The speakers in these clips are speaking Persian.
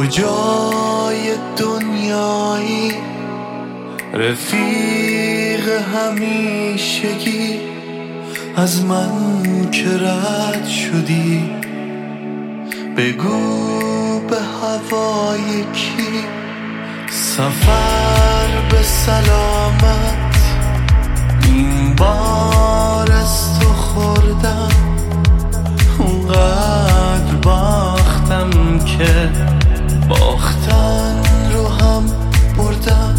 کجای دنیایی رفیق همیشگی از من که رد شدی؟ بگو به هوای کی سفر به سلامت این بار از تو خوردم. اونقدر باختم که باختن رو هم بردم.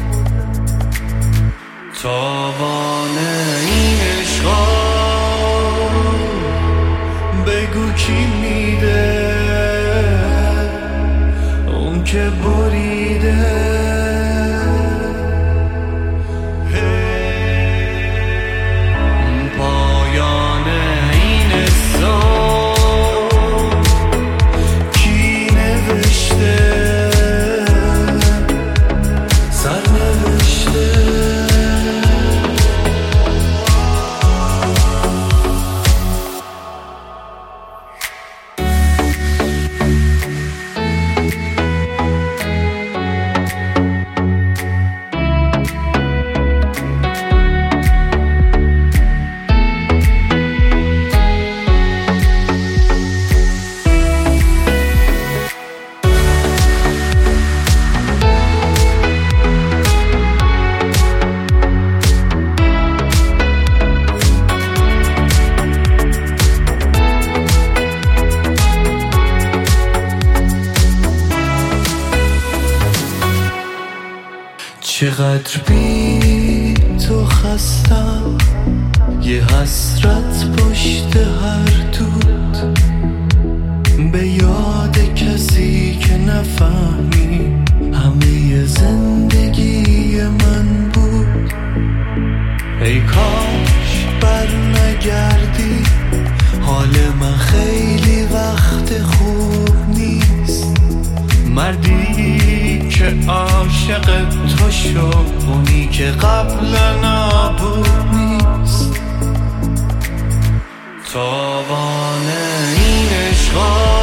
تاوان این عشقا بگو کی میده؟ اون که بریده. پایان این قصه کی نوشته؟ سرنوشته. چقدر بی تو خستم، یه حسرت پشت هر دود، به یاد کسی که نفهمی همه زندگی من بود. ای کاش بر نگردی، حال من خیلی وقت خوب نیست. مردی که عاشق تو شد، اونی که قبلا نبود نیست. تاوان این عشقا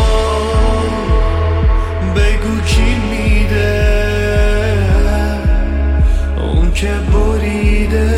بگو کی میده؟ اون که بریده.